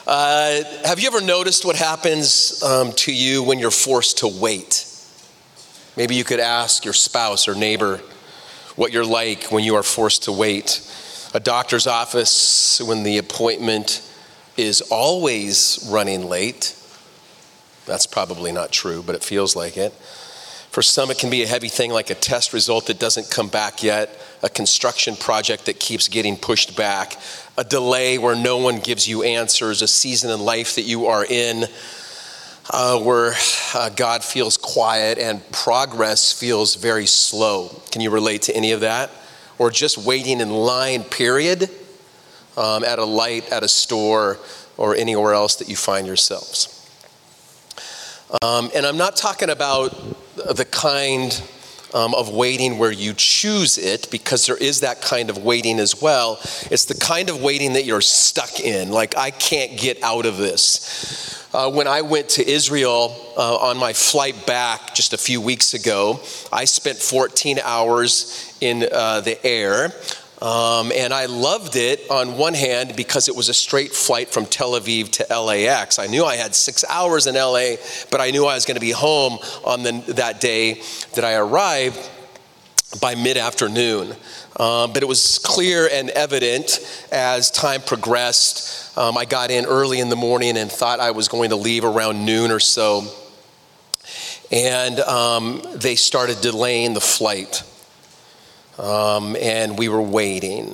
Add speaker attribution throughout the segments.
Speaker 1: Have you ever noticed what happens to you when you're forced to wait? Maybe you could ask your spouse or neighbor what you're like when you are forced to wait. A doctor's office when the appointment is always running late. That's probably not true, but it feels like it. For some, it can be a heavy thing like a test result that doesn't come back yet, a construction project that keeps getting pushed back, a delay where no one gives you answers, a season in life that you are in where God feels quiet and progress feels very slow. Can you relate to any of that? Or just waiting in line, period, at a light, at a store, or anywhere else that you find yourselves. And I'm not talking about the kind of waiting where you choose it, because there is that kind of waiting as well. It's the kind of waiting that you're stuck in, like I can't get out of this. When I went to Israel on my flight back just a few weeks ago, I spent 14 hours in the air. And I loved it on one hand because it was a straight flight from Tel Aviv to LAX. I knew I had 6 hours in LA, but I knew I was going to be home on that day that I arrived by mid-afternoon. But it was clear and evident as time progressed. I got in early in the morning and thought I was going to leave around noon or so. And they started delaying the flight. And we were waiting.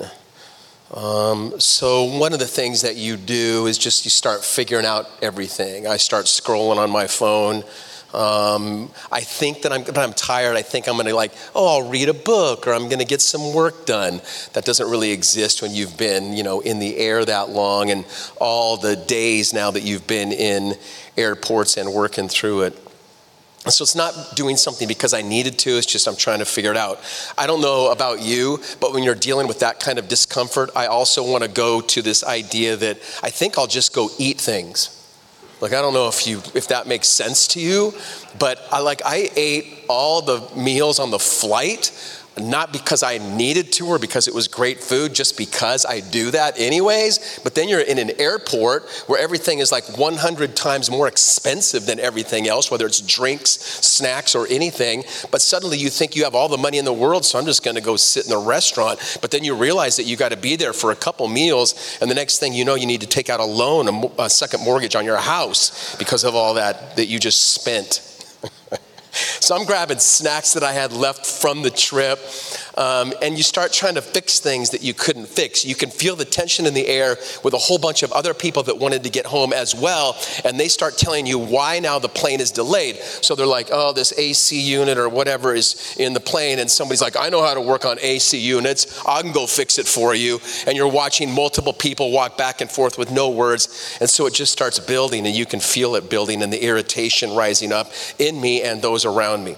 Speaker 1: So one of the things that you do is just you start figuring out everything. I start scrolling on my phone. I think that I'm tired. I think I'm going to I'll read a book or I'm going to get some work done. That doesn't really exist when you've been, in the air that long and all the days now that you've been in airports and working through it. So it's not doing something because I needed to, it's just I'm trying to figure it out. I don't know about you, but when you're dealing with that kind of discomfort, I also want to go to this idea that I think I'll just go eat things. I don't know if that makes sense to you, but I ate all the meals on the flight, not because I needed to or because it was great food, just because I do that anyways. But then you're in an airport where everything is 100 times more expensive than everything else, whether it's drinks, snacks, or anything. But suddenly you think you have all the money in the world, so I'm just going to go sit in the restaurant. But then you realize that you got to be there for a couple meals, and the next thing you know, you need to take out a loan, a second mortgage on your house because of all that you just spent. So I'm grabbing snacks that I had left from the trip, and you start trying to fix things that you couldn't fix. You can feel the tension in the air with a whole bunch of other people that wanted to get home as well, and they start telling you why now the plane is delayed. So they're like, oh, this AC unit or whatever is in the plane, and somebody's like, I know how to work on AC units. I can go fix it for you. And you're watching multiple people walk back and forth with no words, and so it just starts building, and you can feel it building and the irritation rising up in me and those around me.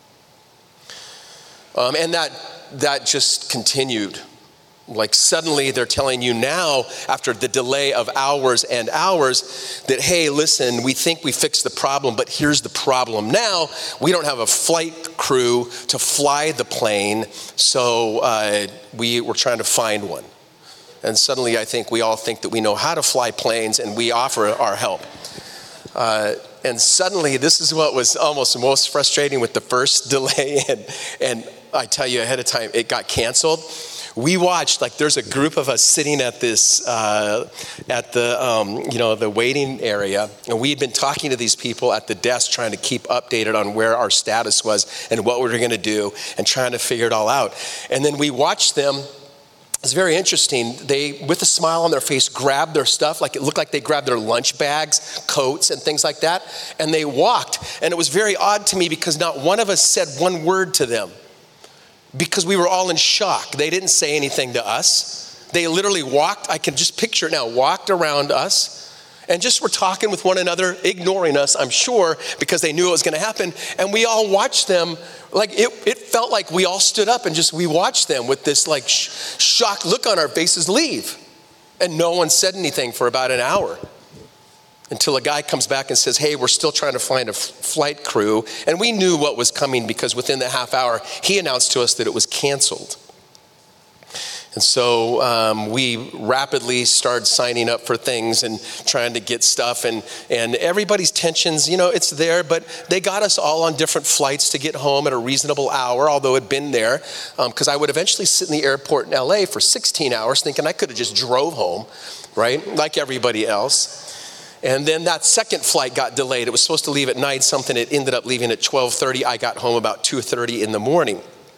Speaker 1: And that just continued. Suddenly they're telling you now, after the delay of hours and hours, that, hey, listen, we think we fixed the problem, but here's the problem now. We don't have a flight crew to fly the plane, so we're trying to find one. And suddenly I think we all think that we know how to fly planes, and we offer our help. And suddenly, this is what was almost most frustrating with the first delay, and I tell you ahead of time, it got canceled. We watched, there's a group of us sitting at this, the waiting area, and we'd been talking to these people at the desk, trying to keep updated on where our status was and what we were going to do, and trying to figure it all out. And then we watched them. It's very interesting. They, with a smile on their face, grabbed their stuff, it looked like they grabbed their lunch bags, coats, and things like that, and they walked. And it was very odd to me because not one of us said one word to them because we were all in shock. They didn't say anything to us. They literally walked, I can just picture it now, walked around us and just were talking with one another, ignoring us, I'm sure, because they knew it was going to happen. And we all watched them. It felt like we all stood up and we watched them with this shocked look on our faces leave. And no one said anything for about an hour until a guy comes back and says, hey, we're still trying to find a flight crew. And we knew what was coming because within the half hour, he announced to us that it was canceled. And so we rapidly started signing up for things and trying to get stuff. And everybody's tensions, it's there, but they got us all on different flights to get home at a reasonable hour, although it'd been there. Because I would eventually sit in the airport in LA for 16 hours thinking I could have just drove home, right? Like everybody else. And then that second flight got delayed. It was supposed to leave at night, something it ended up leaving at 12:30. I got home about 2:30 in the morning.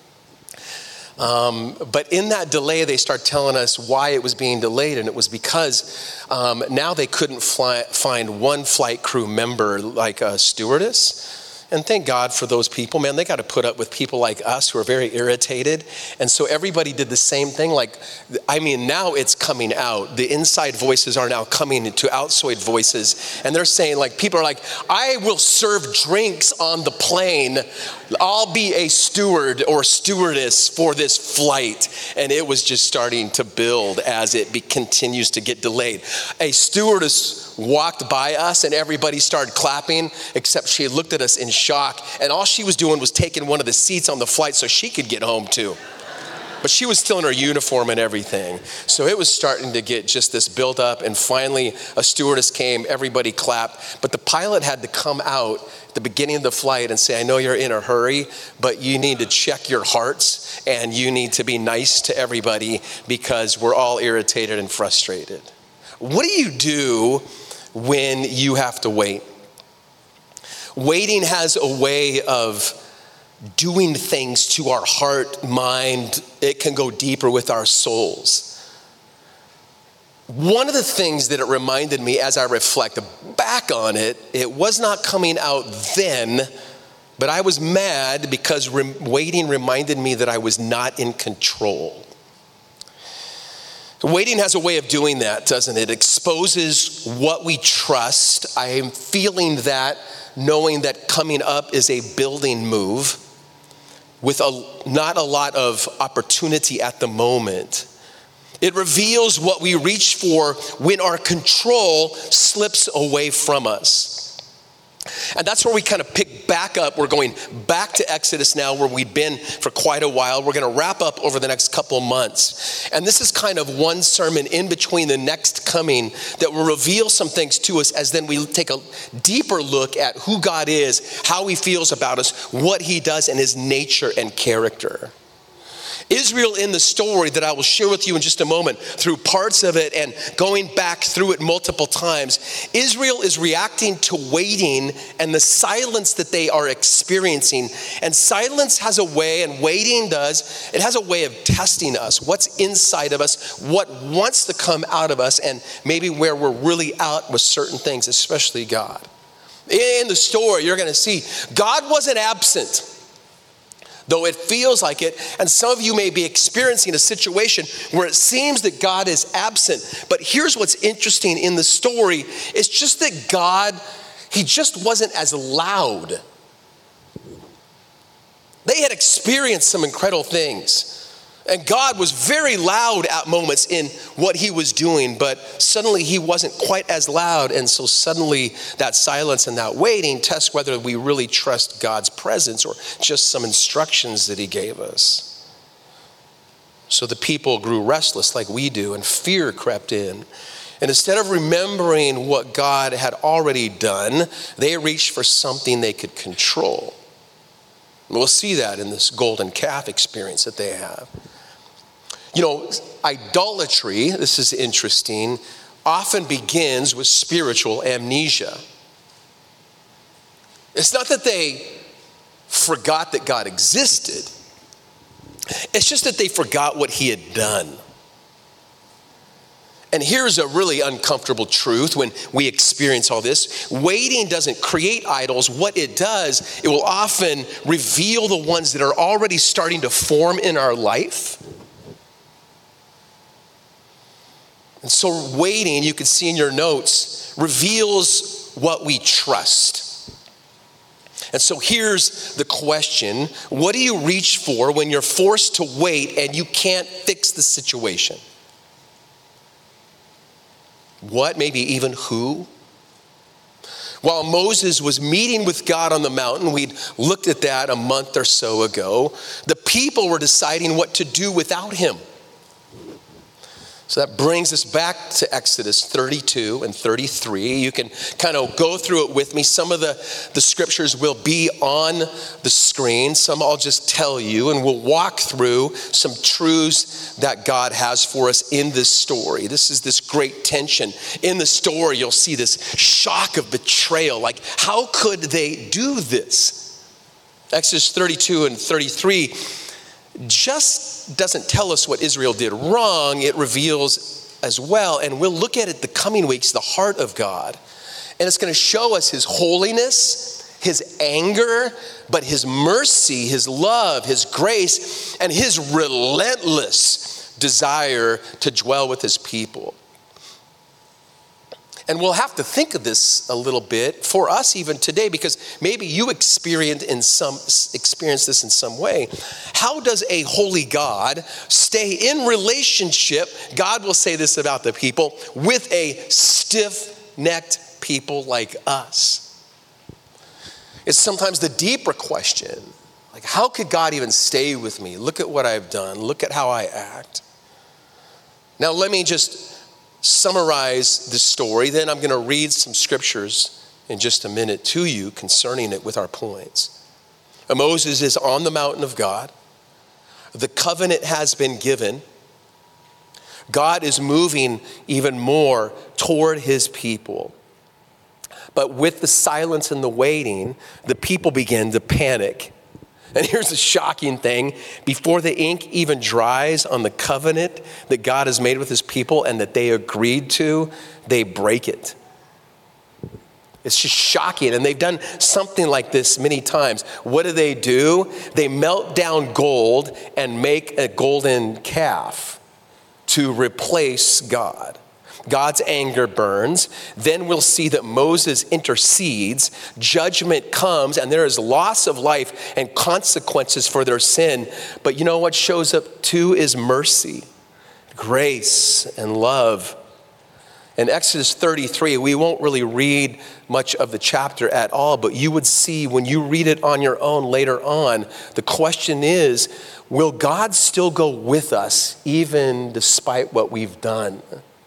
Speaker 1: But in that delay, they start telling us why it was being delayed, and it was because now they couldn't find one flight crew member like a stewardess. And thank God for those people, man. They got to put up with people like us who are very irritated. And so everybody did the same thing. Now it's coming out. The inside voices are now coming to outside voices. And they're saying, people are like, I will serve drinks on the plane. I'll be a steward or stewardess for this flight. And it was just starting to build as it continues to get delayed. A stewardess walked by us and everybody started clapping, except she looked at us in shock. And all she was doing was taking one of the seats on the flight so she could get home too. But she was still in her uniform and everything. So it was starting to get just this build up. And finally, a stewardess came, everybody clapped. But the pilot had to come out at the beginning of the flight and say, I know you're in a hurry, but you need to check your hearts and you need to be nice to everybody because we're all irritated and frustrated. What do you do when you have to wait? Waiting has a way of doing things to our heart, mind. It can go deeper with our souls. One of the things that it reminded me as I reflect back on it, it was not coming out then, but I was mad because waiting reminded me that I was not in control. Waiting has a way of doing that, doesn't it? It exposes what we trust. I am feeling that, knowing that coming up is a building move with not a lot of opportunity at the moment. It reveals what we reach for when our control slips away from us. And that's where we kind of pick back up. We're going back to Exodus now, where we've been for quite a while. We're going to wrap up over the next couple months. And this is kind of one sermon in between the next coming that will reveal some things to us as then we take a deeper look at who God is, how he feels about us, what he does, and his nature and character. Israel in the story that I will share with you in just a moment, through parts of it and going back through it multiple times, Israel is reacting to waiting and the silence that they are experiencing. And silence has a way, and waiting does, it has a way of testing us, what's inside of us, what wants to come out of us, and maybe where we're really out with certain things, especially God. In the story, you're going to see God wasn't absent, though it feels like it. And some of you may be experiencing a situation where it seems that God is absent. But here's what's interesting in the story. It's just that God, he just wasn't as loud. They had experienced some incredible things. And God was very loud at moments in what he was doing, but suddenly he wasn't quite as loud. And so suddenly that silence and that waiting tests whether we really trust God's presence or just some instructions that he gave us. So the people grew restless like we do, and fear crept in. And instead of remembering what God had already done, they reached for something they could control. And we'll see that in this golden calf experience that they have. You know, idolatry, this is interesting, often begins with spiritual amnesia. It's not that they forgot that God existed. It's just that they forgot what he had done. And here's a really uncomfortable truth when we experience all this. Waiting doesn't create idols. What it does, it will often reveal the ones that are already starting to form in our life. And so waiting, you can see in your notes, reveals what we trust. And so here's the question. What do you reach for when you're forced to wait and you can't fix the situation? What, maybe even who? While Moses was meeting with God on the mountain, we'd looked at that a month or so ago, the people were deciding what to do without him. So that brings us back to Exodus 32 and 33. You can kind of go through it with me. Some of the scriptures will be on the screen. Some I'll just tell you, and we'll walk through some truths that God has for us in this story. This is this great tension. In the story, you'll see this shock of betrayal. Like, how could they do this? Exodus 32 and 33 just doesn't tell us what Israel did wrong. It reveals as well, and we'll look at it the coming weeks, the heart of God. And it's going to show us his holiness, his anger, but his mercy, his love, his grace, and his relentless desire to dwell with his people. And we'll have to think of this a little bit for us even today, because maybe you experience this in some way. How does a holy God stay in relationship, God will say this about the people, with a stiff-necked people like us? It's sometimes the deeper question, like, how could God even stay with me? Look at what I've done. Look at how I act. Now, let me just summarize this story. Then I'm going to read some scriptures in just a minute to you concerning it with our points. Moses is on the mountain of God. The covenant has been given. God is moving even more toward his people. But with the silence and the waiting, the people begin to panic. And here's the shocking thing. Before the ink even dries on the covenant that God has made with his people and that they agreed to, they break it. It's just shocking. And they've done something like this many times. What do? They melt down gold and make a golden calf to replace God. God's anger burns. Then we'll see that Moses intercedes. Judgment comes, and there is loss of life and consequences for their sin. But you know what shows up too is mercy, grace, and love. In Exodus 33, we won't really read much of the chapter at all, but you would see when you read it on your own later on, the question is, will God still go with us even despite what we've done?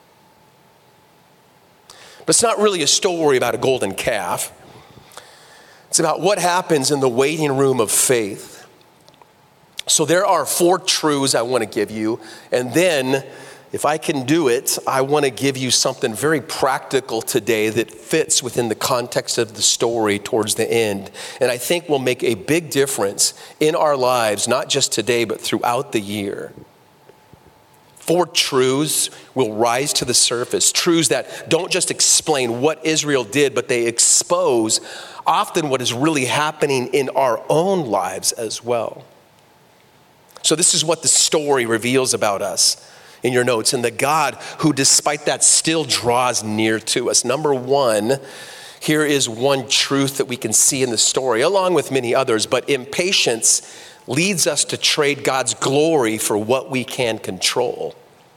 Speaker 1: But it's not really a story about a golden calf. It's about what happens in the waiting room of faith. So there are 4 truths I want to give you. And then, if I can do it, I want to give you something very practical today that fits within the context of the story towards the end. And I think will make a big difference in our lives, not just today, but throughout the year. 4 truths will rise to the surface. Truths that don't just explain what Israel did, but they expose often what is really happening in our own lives as well. So this is what the story reveals about us in your notes. And the God who, despite that, still draws near to us. Number 1, here is one truth that we can see in the story, along with many others. But impatience leads us to trade God's glory for what we can control.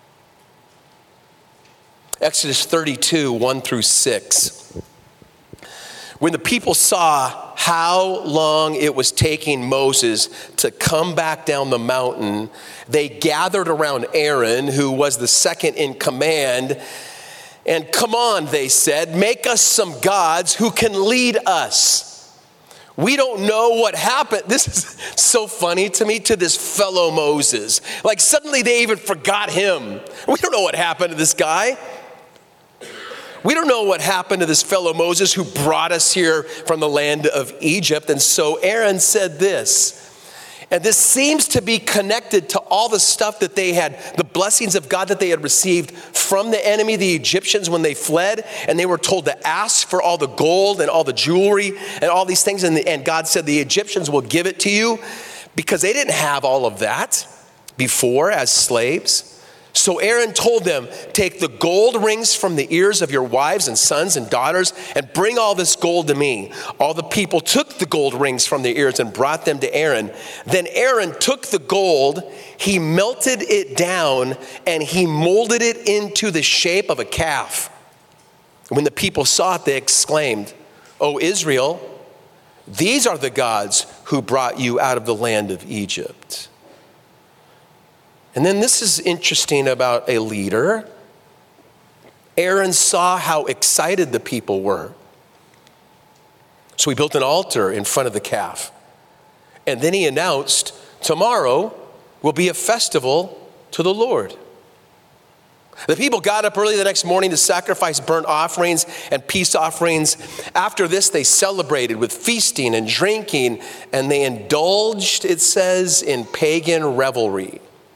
Speaker 1: Exodus 32, 1-6. When the people saw how long it was taking Moses to come back down the mountain, they gathered around Aaron, who was the second in command. And come on, they said, make us some gods who can lead us. We don't know what happened. This is so funny to me, to this fellow Moses. Like suddenly they even forgot him. We don't know what happened to this guy. We don't know what happened to this fellow Moses who brought us here from the land of Egypt. And so Aaron said this, and this seems to be connected to all the stuff that they had, the blessings of God that they had received from the enemy, the Egyptians, when they fled, and they were told to ask for all the gold and all the jewelry and all these things. And God said, the Egyptians will give it to you, because they didn't have all of that before as slaves. So Aaron told them, take the gold rings from the ears of your wives and sons and daughters and bring all this gold to me. All the people took the gold rings from their ears and brought them to Aaron. Then Aaron took the gold, he melted it down, and he molded it into the shape of a calf. When the people saw it, they exclaimed, "O Israel, these are the gods who brought you out of the land of Egypt." And then this is interesting about a leader. Aaron saw how excited the people were. So he built an altar in front of the calf. And then he announced, tomorrow will be a festival to the Lord. The people got up early the next morning to sacrifice burnt offerings and peace offerings. After this, they celebrated with feasting and drinking, and they indulged, it says, in pagan revelry.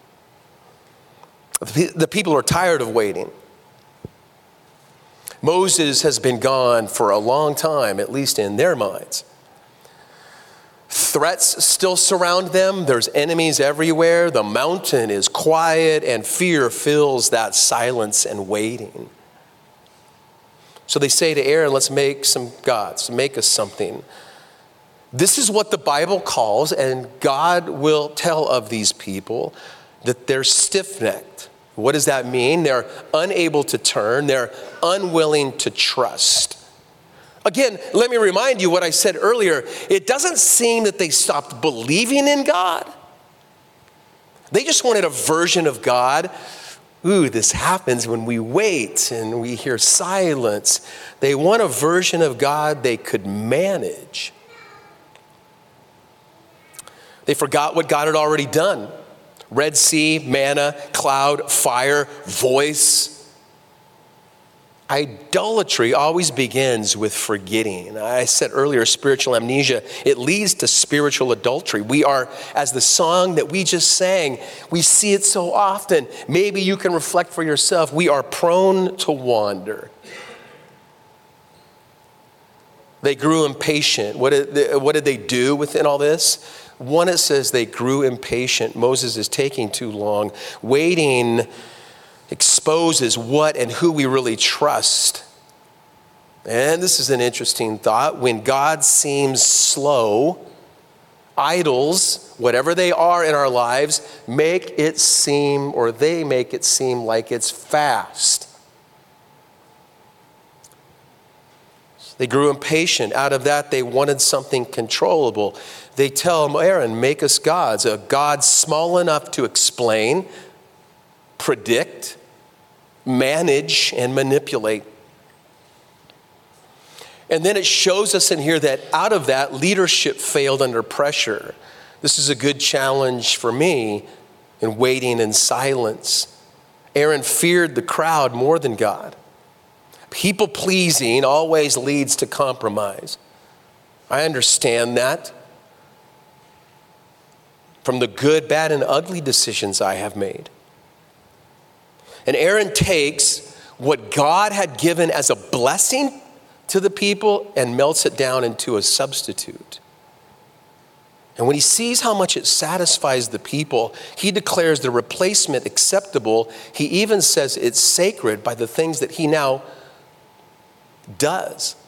Speaker 1: The people are tired of waiting. Moses has been gone for a long time, at least in their minds. Threats still surround them. There's enemies everywhere. The mountain is quiet, and fear fills that silence and waiting. So they say to Aaron, let's make some gods, make us something. This is what the Bible calls, and God will tell of these people, that they're stiff-necked. What does that mean? They're unable to turn. They're unwilling to trust. Again, let me remind you what I said earlier. It doesn't seem that they stopped believing in God. They just wanted a version of God. Ooh, this happens when we wait and we hear silence. They want a version of God they could manage. They forgot what God had already done. Red Sea, manna, cloud, fire, voice. Idolatry always begins with forgetting. I said earlier, spiritual amnesia, it leads to spiritual adultery. We are, as the song that we just sang, we see it so often. Maybe you can reflect for yourself. We are prone to wander. They grew impatient. What did they do within all this? One, it says they grew impatient. Moses is taking too long. Waiting exposes what and who we really trust. And this is an interesting thought. When God seems slow, idols, whatever they are in our lives, make it seem like it's fast. They grew impatient. Out of that, they wanted something controllable. They tell him, Aaron, make us gods, a God small enough to explain, predict, manage, and manipulate. And then it shows us in here that out of that, leadership failed under pressure. This is a good challenge for me in waiting in silence. Aaron feared the crowd more than God. People pleasing always leads to compromise. I understand that from the good, bad, and ugly decisions I have made. And Aaron takes what God had given as a blessing to the people and melts it down into a substitute. And when he sees how much it satisfies the people, he declares the replacement acceptable. He even says it's sacred by the things that he now does.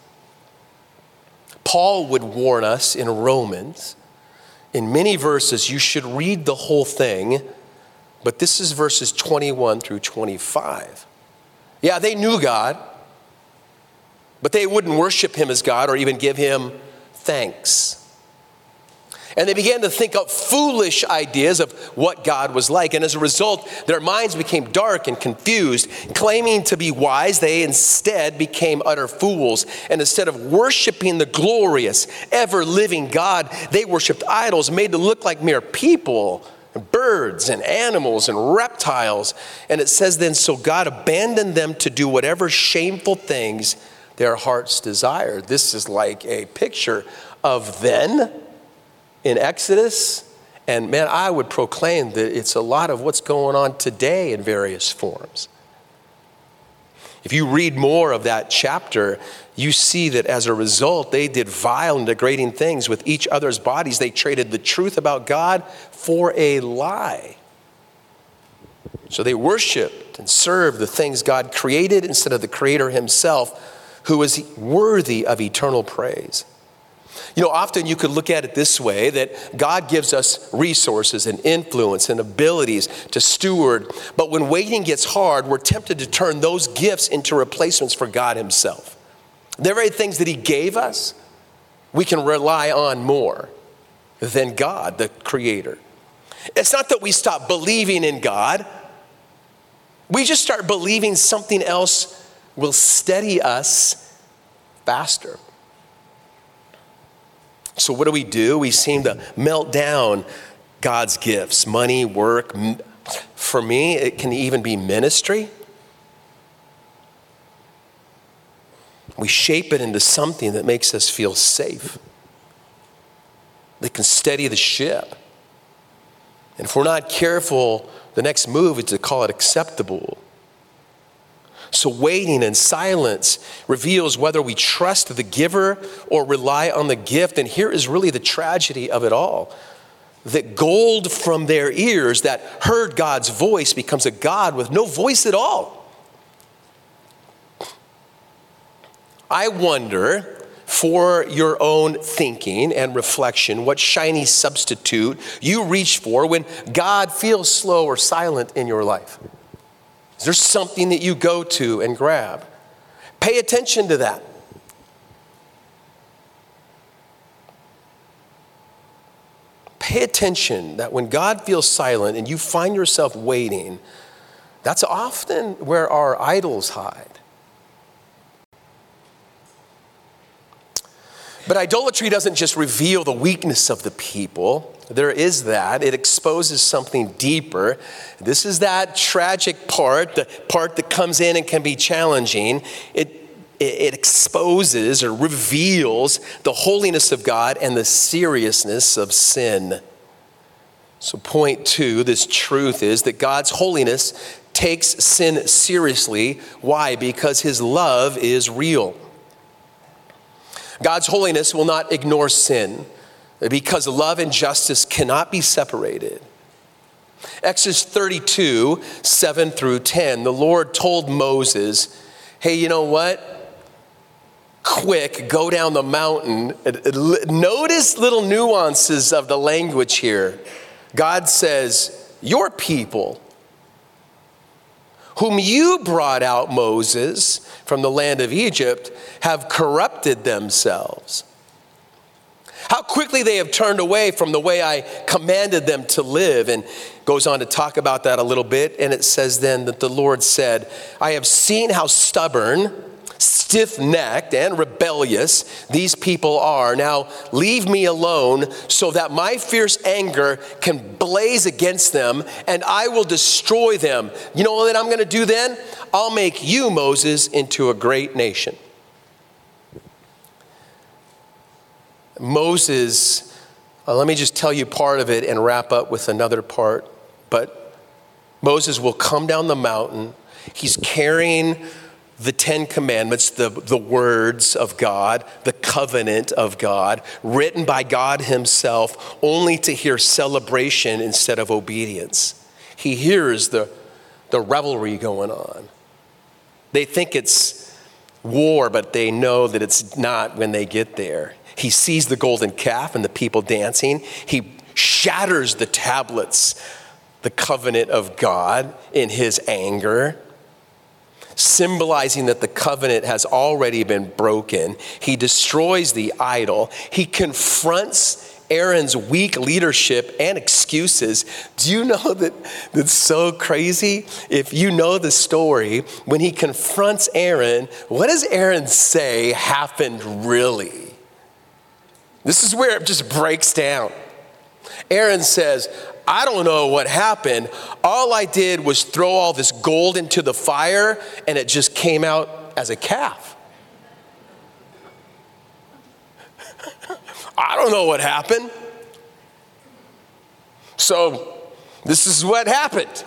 Speaker 1: Paul would warn us in Romans, in many verses, you should read the whole thing, but this is verses 21 through 25. Yeah, they knew God, but they wouldn't worship him as God or even give him thanks. And they began to think up foolish ideas of what God was like. And as a result, their minds became dark and confused. Claiming to be wise, they instead became utter fools. And instead of worshiping the glorious, ever-living God, they worshiped idols made to look like mere people, birds and animals and reptiles. And it says then, so God abandoned them to do whatever shameful things their hearts desired. This is like a picture of then in Exodus, and man, I would proclaim that it's a lot of what's going on today in various forms. If you read more of that chapter, you see that as a result, they did vile and degrading things with each other's bodies. They traded the truth about God for a lie. So they worshiped and served the things God created instead of the Creator himself, who is worthy of eternal praise. You know, often you could look at it this way, that God gives us resources and influence and abilities to steward. But when waiting gets hard, we're tempted to turn those gifts into replacements for God himself. The very things that he gave us, we can rely on more than God, the Creator. It's not that we stop believing in God. We just start believing something else will steady us faster. So what do? We seem to melt down God's gifts, money, work. For me, it can even be ministry. We shape it into something that makes us feel safe, that can steady the ship. And if we're not careful, the next move is to call it acceptable. So waiting in silence reveals whether we trust the giver or rely on the gift. And here is really the tragedy of it all. That gold from their ears that heard God's voice becomes a God with no voice at all. I wonder, for your own thinking and reflection, what shiny substitute you reach for when God feels slow or silent in your life. Is there something that you go to and grab? Pay attention to that. Pay attention that when God feels silent and you find yourself waiting, that's often where our idols hide. But idolatry doesn't just reveal the weakness of the people. There is that. It exposes something deeper. This is that tragic part, the part that comes in and can be challenging. It exposes or reveals the holiness of God and the seriousness of sin. So point 2, this truth is that God's holiness takes sin seriously. Why? Because his love is real. God's holiness will not ignore sin because love and justice cannot be separated. Exodus 32, 7 through 10, the Lord told Moses, hey, you know what? Quick, go down the mountain. Notice little nuances of the language here. God says, your people, whom you brought out, Moses, from the land of Egypt, have corrupted themselves. How quickly they have turned away from the way I commanded them to live. And goes on to talk about that a little bit. And it says then that the Lord said, I have seen how stubborn, stiff-necked, and rebellious these people are. Now leave me alone so that my fierce anger can blaze against them and I will destroy them. You know what I'm going to do then? I'll make you, Moses, into a great nation. Moses, let me just tell you part of it and wrap up with another part. But Moses will come down the mountain. He's carrying the 10 Commandments, the words of God, the covenant of God, written by God himself, only to hear celebration instead of obedience. He hears the revelry going on. They think it's war, but they know that it's not when they get there. He sees the golden calf and the people dancing. He shatters the tablets, the covenant of God, in his anger, symbolizing that the covenant has already been broken. He destroys the idol. He confronts Aaron's weak leadership and excuses. Do you know that that's so crazy? If you know the story, when he confronts Aaron, what does Aaron say happened really? This is where it just breaks down. Aaron says, I don't know what happened. All I did was throw all this gold into the fire and it just came out as a calf. I don't know what happened. So this is what happened.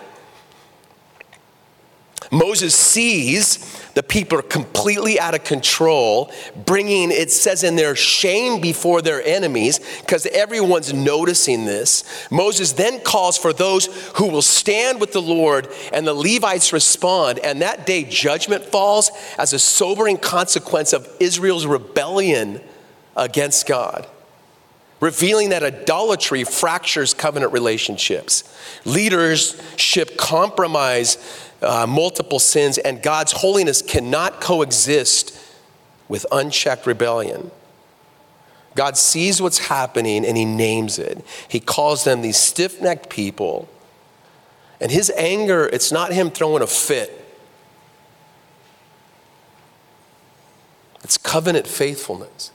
Speaker 1: Moses sees the people are completely out of control, bringing, it says in there, shame before their enemies, because everyone's noticing this. Moses then calls for those who will stand with the Lord, and the Levites respond. And that day, judgment falls as a sobering consequence of Israel's rebellion against God, revealing that idolatry fractures covenant relationships. Leadership compromise multiple sins, and God's holiness cannot coexist with unchecked rebellion. God sees what's happening and he names it. He calls them these stiff-necked people. And his anger, it's not him throwing a fit. It's covenant faithfulness.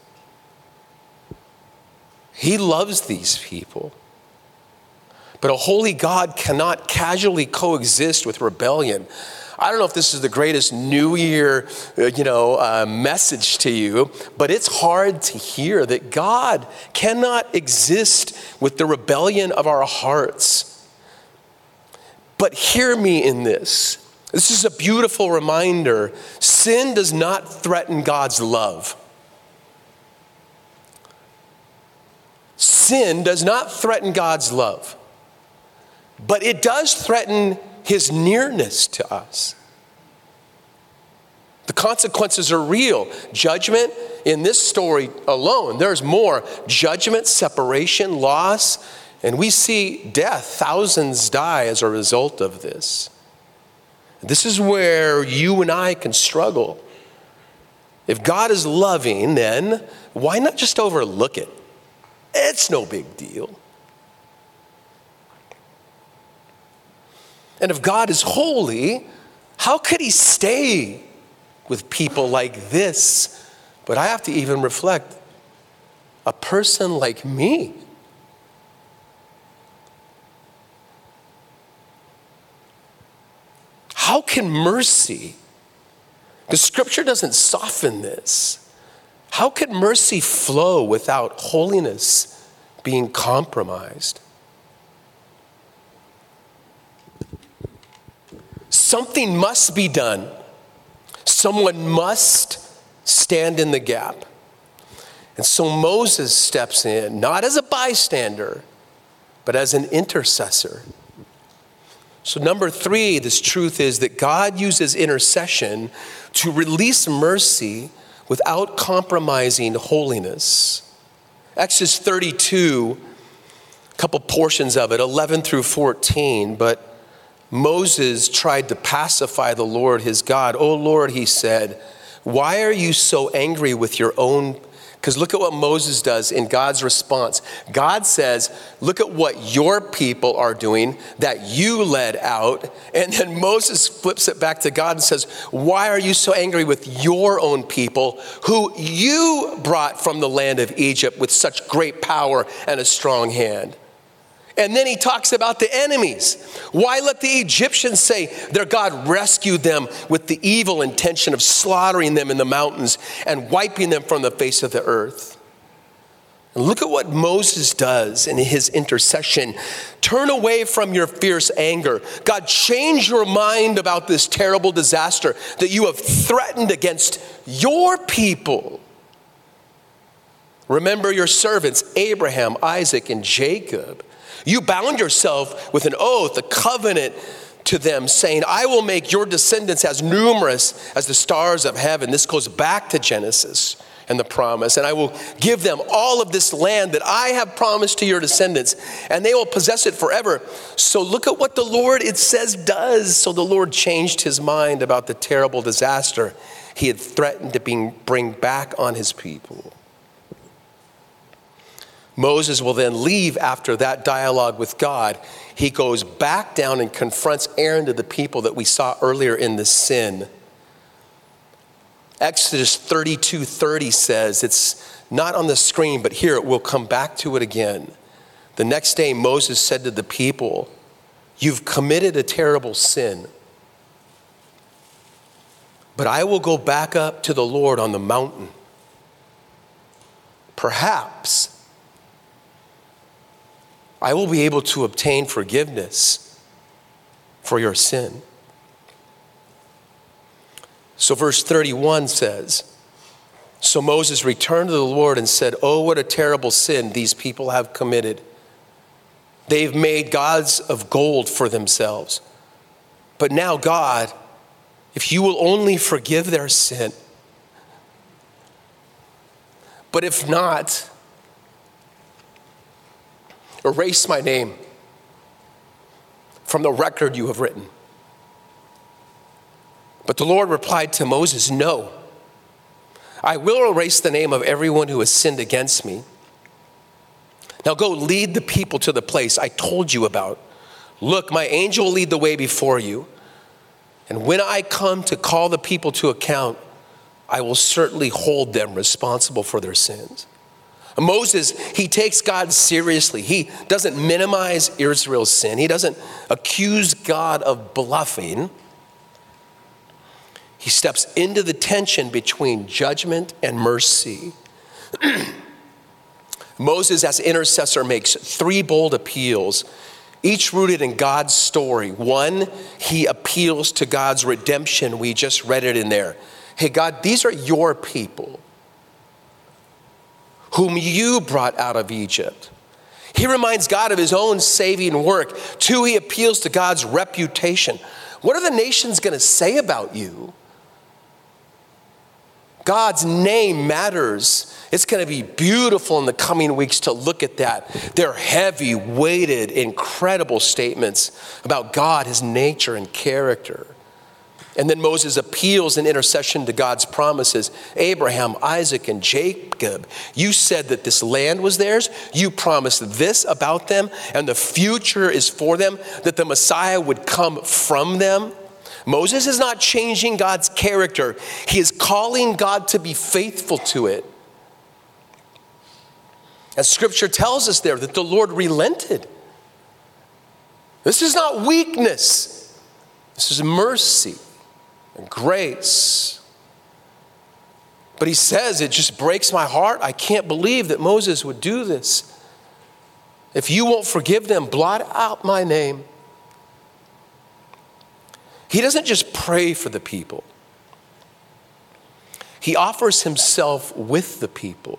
Speaker 1: He loves these people. But a holy God cannot casually coexist with rebellion. I don't know if this is the greatest New Year, message to you, but it's hard to hear that God cannot exist with the rebellion of our hearts. But hear me in this. This is a beautiful reminder. Sin does not threaten God's love. Sin does not threaten God's love, but it does threaten his nearness to us. The consequences are real. Judgment in this story alone, there's more. Judgment, separation, loss, and we see death. Thousands die as a result of this. This is where you and I can struggle. If God is loving, then why not just overlook it? It's no big deal. And if God is holy, how could he stay with people like this? But I have to even reflect, a person like me. How can mercy, the scripture doesn't soften this, how can mercy flow without holiness being compromised? Something must be done. Someone must stand in the gap. And so Moses steps in, not as a bystander, but as an intercessor. So number 3, this truth is that God uses intercession to release mercy without compromising holiness. Exodus 32, a couple portions of it, 11 through 14, but Moses tried to pacify the Lord his God. "Oh Lord," he said, "why are you so angry with your own?" Because look at what Moses does in God's response. God says, look at what your people are doing that you led out. And then Moses flips it back to God and says, why are you so angry with your own people who you brought from the land of Egypt with such great power and a strong hand? And then he talks about the enemies. Why let the Egyptians say their God rescued them with the evil intention of slaughtering them in the mountains and wiping them from the face of the earth? And look at what Moses does in his intercession. Turn away from your fierce anger. God, change your mind about this terrible disaster that you have threatened against your people. Remember your servants, Abraham, Isaac, and Jacob. You bound yourself with an oath, a covenant to them, saying, I will make your descendants as numerous as the stars of heaven. This goes back to Genesis and the promise. And I will give them all of this land that I have promised to your descendants, and they will possess it forever. So look at what the Lord, it says, does. So the Lord changed his mind about the terrible disaster he had threatened to bring back on his people. Moses will then leave after that dialogue with God. He goes back down and confronts Aaron to the people that we saw earlier in the sin. Exodus 32:30 says, it's not on the screen, but here, we'll come back to it again. The next day, Moses said to the people, you've committed a terrible sin, but I will go back up to the Lord on the mountain. Perhaps I will be able to obtain forgiveness for your sin. So verse 31 says, so Moses returned to the Lord and said, oh, what a terrible sin these people have committed. They've made gods of gold for themselves. But now, God, if you will only forgive their sin, but if not, erase my name from the record you have written. But the Lord replied to Moses, no, I will erase the name of everyone who has sinned against me. Now go lead the people to the place I told you about. Look, my angel will lead the way before you. And when I come to call the people to account, I will certainly hold them responsible for their sins. Moses, he takes God seriously. He doesn't minimize Israel's sin. He doesn't accuse God of bluffing. He steps into the tension between judgment and mercy. Moses, as intercessor, makes 3 bold appeals, each rooted in God's story. One, he appeals to God's redemption. We just read it in there. Hey, God, these are your people whom you brought out of Egypt. He reminds God of his own saving work. 2, he appeals to God's reputation. What are the nations going to say about you? God's name matters. It's going to be beautiful in the coming weeks to look at that. They're heavy, weighted, incredible statements about God, his nature and character. And then Moses appeals in intercession to God's promises. Abraham, Isaac, and Jacob, you said that this land was theirs. You promised this about them, and the future is for them, that the Messiah would come from them. Moses is not changing God's character. He is calling God to be faithful to it. And Scripture tells us there that the Lord relented. This is not weakness. This is mercy and grace. But he says, it just breaks my heart. I can't believe that Moses would do this. If you won't forgive them, blot out my name. He doesn't just pray for the people. He offers himself with the people.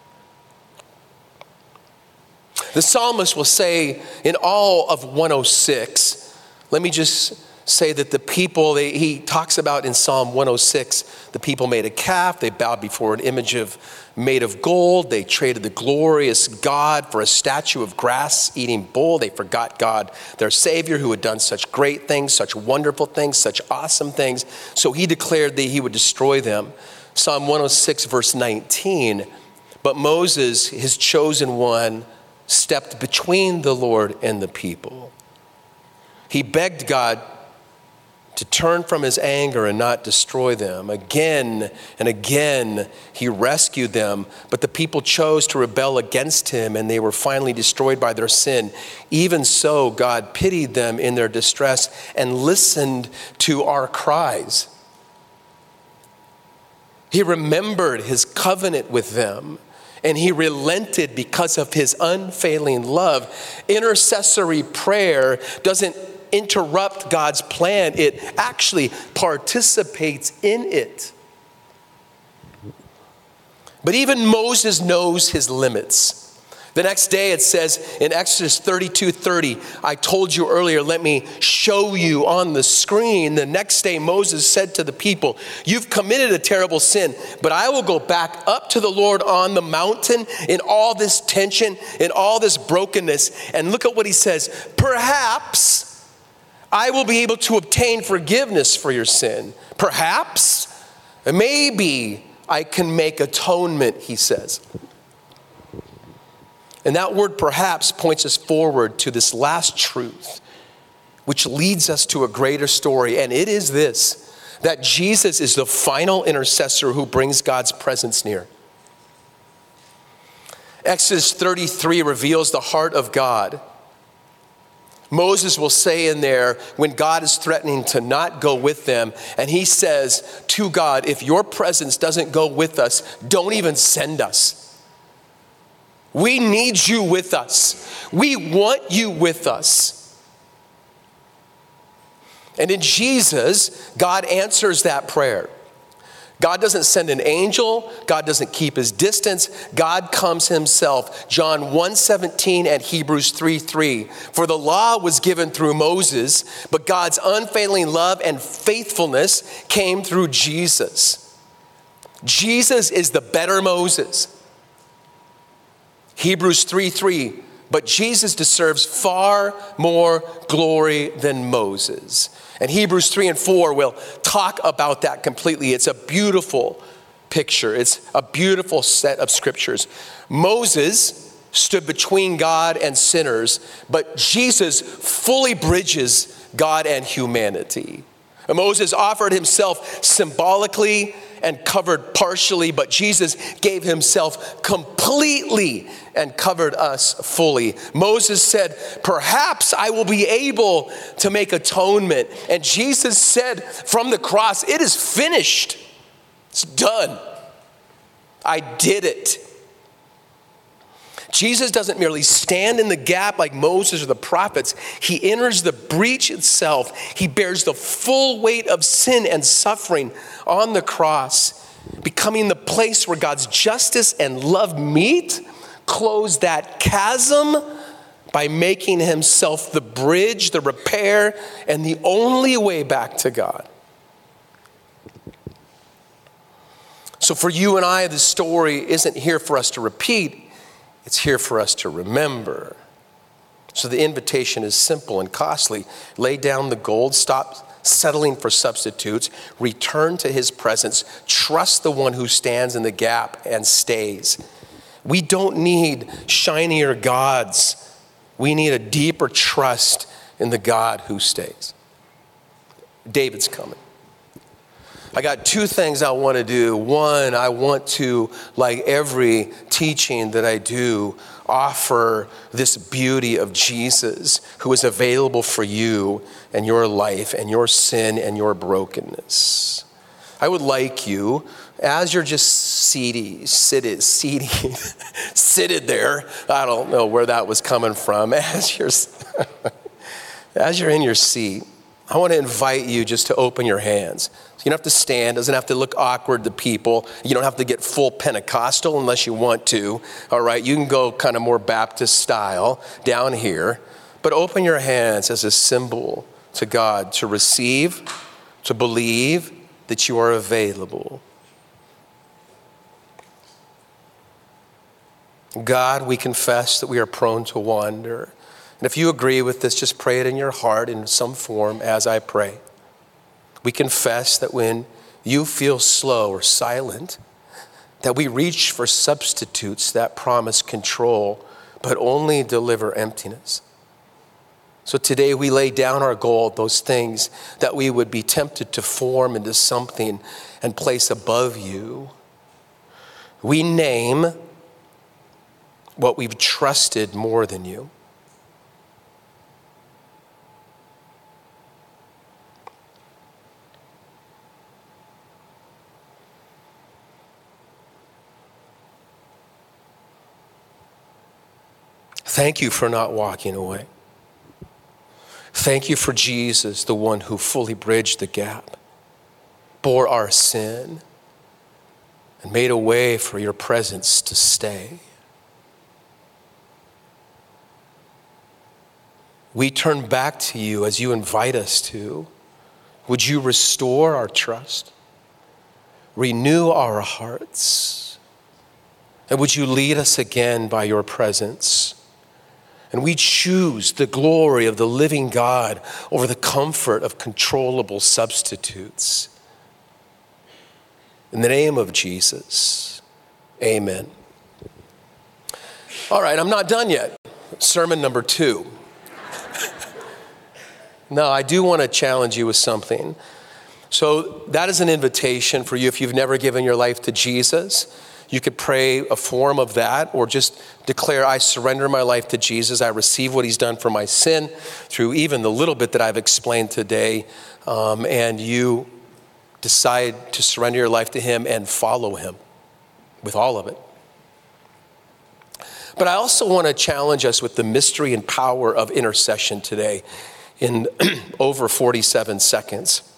Speaker 1: The psalmist will say in all of 106, let me just say that the people, he talks about in Psalm 106, the people made a calf, they bowed before an image made of gold, they traded the glorious God for a statue of grass-eating bull. They forgot God, their Savior, who had done such great things, such wonderful things, such awesome things. So he declared that he would destroy them. Psalm 106, verse 19, but Moses, his chosen one, stepped between the Lord and the people. He begged God to turn from his anger and not destroy them. Again and again, he rescued them, but the people chose to rebel against him, and they were finally destroyed by their sin. Even so, God pitied them in their distress and listened to our cries. He remembered his covenant with them, and he relented because of his unfailing love. Intercessory prayer doesn't interrupt God's plan. It actually participates in it. But even Moses knows his limits. The next day it says in Exodus 32:30, I told you earlier, let me show you on the screen. The next day Moses said to the people, you've committed a terrible sin, but I will go back up to the Lord on the mountain in all this tension, in all this brokenness. And look at what he says. Perhaps I will be able to obtain forgiveness for your sin. Perhaps, maybe I can make atonement, he says. And that word perhaps points us forward to this last truth, which leads us to a greater story. And it is this, that Jesus is the final intercessor who brings God's presence near. Exodus 33 reveals the heart of God. Moses will say in there when God is threatening to not go with them, and he says to God, if your presence doesn't go with us, don't even send us. We need you with us. We want you with us. And in Jesus, God answers that prayer. God doesn't send an angel. God doesn't keep his distance. God comes himself. John 1:17 and Hebrews 3:3. For the law was given through Moses, but God's unfailing love and faithfulness came through Jesus. Jesus is the better Moses. Hebrews 3:3. But Jesus deserves far more glory than Moses. And Hebrews 3 and 4 will talk about that completely. It's a beautiful picture. It's a beautiful set of scriptures. Moses stood between God and sinners, but Jesus fully bridges God and humanity. Moses offered himself symbolically and covered partially, but Jesus gave himself completely and covered us fully. Moses said, perhaps I will be able to make atonement. And Jesus said from the cross, it is finished. It's done. I did it. Jesus doesn't merely stand in the gap like Moses or the prophets. He enters the breach itself. He bears the full weight of sin and suffering on the cross, becoming the place where God's justice and love meet, close that chasm by making himself the bridge, the repair, and the only way back to God. So for you and I, the story isn't here for us to repeat. It's here for us to remember. So the invitation is simple and costly. Lay down the gold, stop settling for substitutes, return to his presence, trust the one who stands in the gap and stays. We don't need shinier gods. We need a deeper trust in the God who stays. David's coming. I got two things I want to do. One, I want to, like every teaching that I do, offer this beauty of Jesus who is available for you and your life and your sin and your brokenness. I would like you, as you're just seated there, I don't know where that was coming from, as you're in your seat, I want to invite you just to open your hands. So you don't have to stand, doesn't have to look awkward to people. You don't have to get full Pentecostal unless you want to. All right, you can go kind of more Baptist style down here. But open your hands as a symbol to God to receive, to believe that you are available. God, we confess that we are prone to wander. And if you agree with this, just pray it in your heart in some form as I pray. We confess that when you feel slow or silent, that we reach for substitutes that promise control, but only deliver emptiness. So today we lay down our gold, those things that we would be tempted to form into something and place above you. We name what we've trusted more than you. Thank you for not walking away. Thank you for Jesus, the one who fully bridged the gap, bore our sin, and made a way for your presence to stay. We turn back to you as you invite us to. Would you restore our trust? Renew our hearts? And would you lead us again by your presence? And we choose the glory of the living God over the comfort of controllable substitutes. In the name of Jesus, amen. All right, I'm not done yet. Sermon number 2. No, I do want to challenge you with something. So that is an invitation for you if you've never given your life to Jesus. You could pray a form of that or just declare, I surrender my life to Jesus. I receive what he's done for my sin through even the little bit that I've explained today. And you decide to surrender your life to him and follow him with all of it. But I also want to challenge us with the mystery and power of intercession today in over 47 seconds.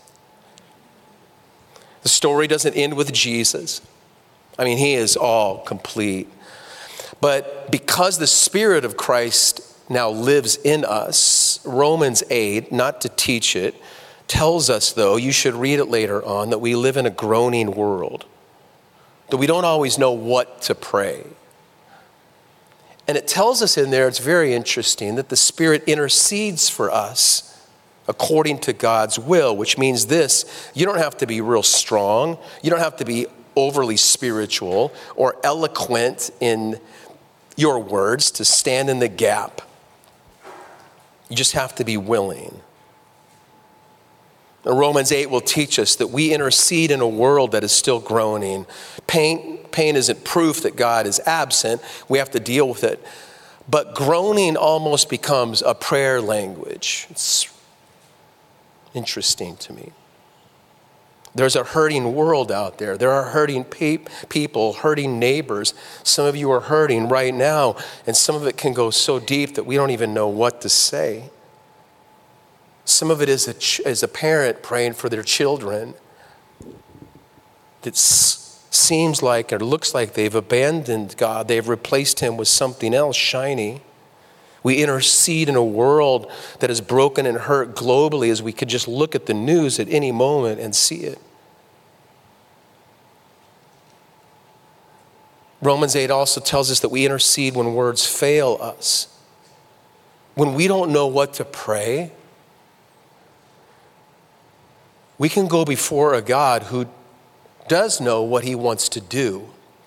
Speaker 1: The story doesn't end with Jesus. I mean, he is all complete. But because the Spirit of Christ now lives in us, Romans 8, not to teach it, tells us, though, you should read it later on, that we live in a groaning world, that we don't always know what to pray. And it tells us in there, it's very interesting, that the Spirit intercedes for us according to God's will, which means this: you don't have to be real strong. You don't have to be overly spiritual or eloquent in your words to stand in the gap. You just have to be willing. Romans 8 will teach us that we intercede in a world that is still groaning. Pain isn't proof that God is absent. We have to deal with it. But groaning almost becomes a prayer language. It's interesting to me. There's a hurting world out there. There are hurting people, hurting neighbors. Some of you are hurting right now, and some of it can go so deep that we don't even know what to say. Some of it is a parent praying for their children that seems like or looks like they've abandoned God. They've replaced him with something else shiny. We intercede in a world that is broken and hurt globally, as we could just look at the news at any moment and see it. Romans 8 also tells us that we intercede when words fail us. When we don't know what to pray, we can go before a God who does know what he wants to do.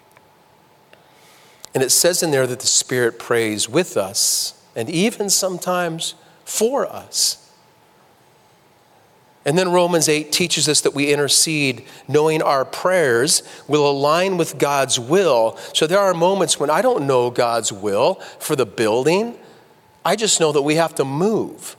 Speaker 1: And it says in there that the Spirit prays with us and even sometimes for us. And then Romans 8 teaches us that we intercede knowing our prayers will align with God's will. So there are moments when I don't know God's will for the building. I just know that we have to move.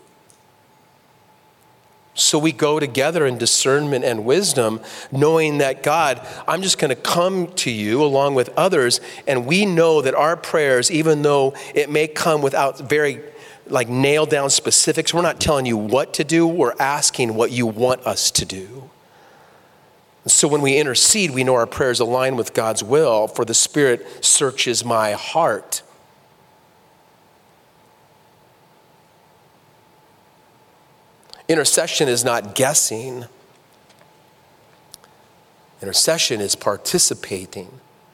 Speaker 1: So we go together in discernment and wisdom, knowing that, God, I'm just going to come to you along with others, and we know that our prayers, even though it may come without very nailed down specifics, we're not telling you what to do, we're asking what you want us to do. So when we intercede, we know our prayers align with God's will, for the Spirit searches my heart. Intercession is not guessing. Intercession is participating.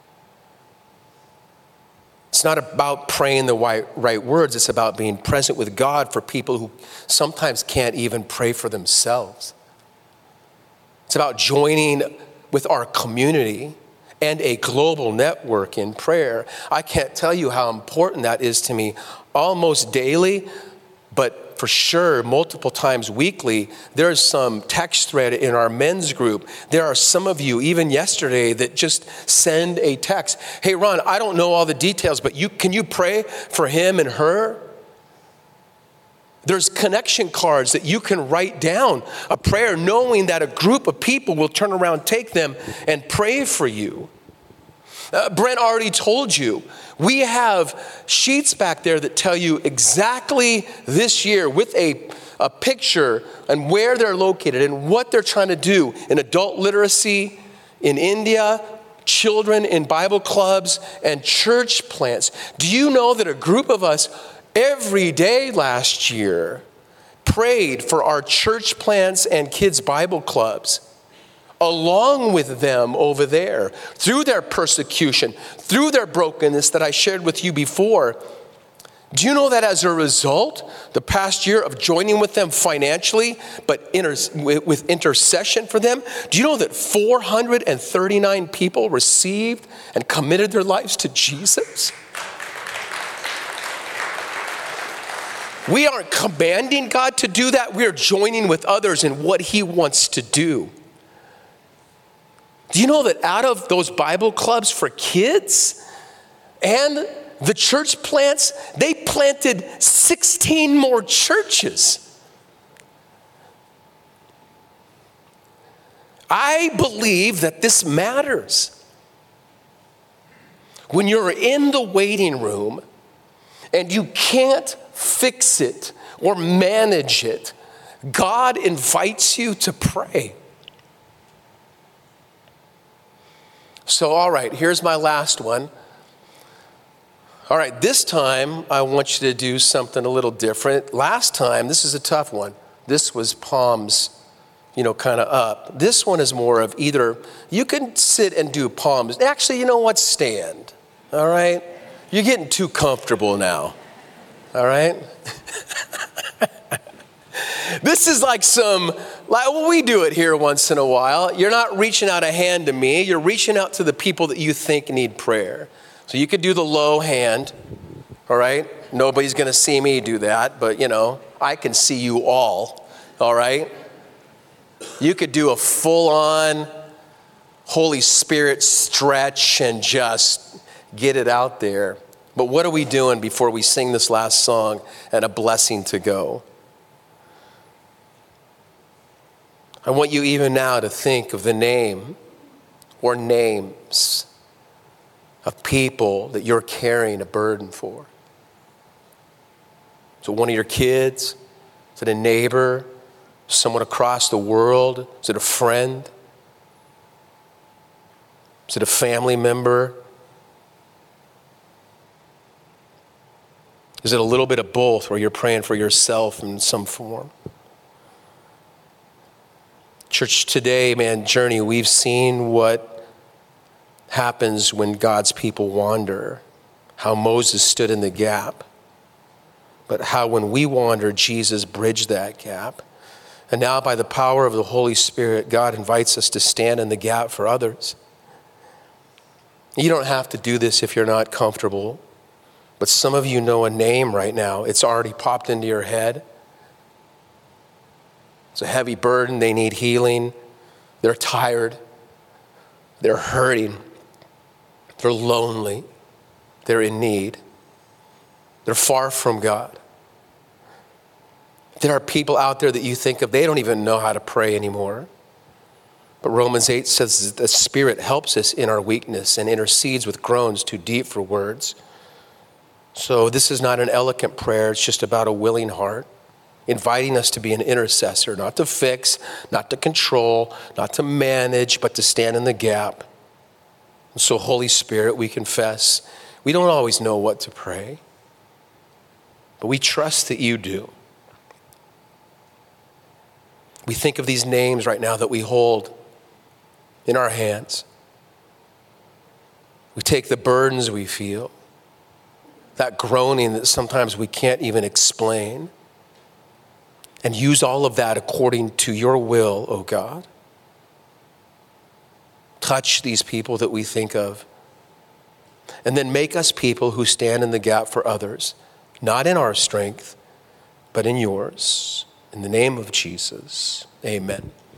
Speaker 1: It's not about praying the right words. It's about being present with God for people who sometimes can't even pray for themselves. It's about joining with our community and a global network in prayer. I can't tell you how important that is to me almost daily, but for sure, multiple times weekly. There's some text thread in our men's group. There are some of you, even yesterday, that just send a text. Hey, Ron, I don't know all the details, but can you pray for him and her? There's connection cards that you can write down a prayer knowing that a group of people will turn around, take them, and pray for you. Brent already told you, we have sheets back there that tell you exactly this year with a picture and where they're located and what they're trying to do in adult literacy in India, children in Bible clubs, and church plants. Do you know that a group of us every day last year prayed for our church plants and kids' Bible clubs? Along with them over there, through their persecution, through their brokenness that I shared with you before. Do you know that as a result, the past year of joining with them financially, but with intercession for them, do you know that 439 people received and committed their lives to Jesus? We aren't commanding God to do that. We are joining with others in what he wants to do. Do you know that out of those Bible clubs for kids and the church plants, they planted 16 more churches? I believe that this matters. When you're in the waiting room and you can't fix it or manage it, God invites you to pray. So, all right, here's my last one. All right, this time I want you to do something a little different. Last time, this is a tough one. This was palms, kind of up. This one is more of either, you can sit and do palms. Actually, you know what? Stand. All right? You're getting too comfortable now. All right? This is like we do it here once in a while. You're not reaching out a hand to me. You're reaching out to the people that you think need prayer. So you could do the low hand, all right? Nobody's going to see me do that, but, I can see you all right? You could do a full-on Holy Spirit stretch and just get it out there. But what are we doing before we sing this last song and a blessing to go? I want you even now to think of the name or names of people that you're carrying a burden for. Is it one of your kids? Is it a neighbor? Someone across the world? Is it a friend? Is it a family member? Is it a little bit of both where you're praying for yourself in some form? Church, today, Journey, we've seen what happens when God's people wander, how Moses stood in the gap, but how when we wander, Jesus bridged that gap. And now by the power of the Holy Spirit, God invites us to stand in the gap for others. You don't have to do this if you're not comfortable, but some of you know a name right now. It's already popped into your head. It's a heavy burden. They need healing. They're tired. They're hurting. They're lonely. They're in need. They're far from God. There are people out there that you think of, they don't even know how to pray anymore. But Romans 8 says the Spirit helps us in our weakness and intercedes with groans too deep for words. So this is not an eloquent prayer. It's just about a willing heart, inviting us to be an intercessor, not to fix, not to control, not to manage, but to stand in the gap. So Holy Spirit, we confess, we don't always know what to pray, but we trust that you do. We think of these names right now that we hold in our hands. We take the burdens we feel, that groaning that sometimes we can't even explain, and use all of that according to your will, oh God. Touch these people that we think of, and then make us people who stand in the gap for others, not in our strength, but in yours. In the name of Jesus, amen.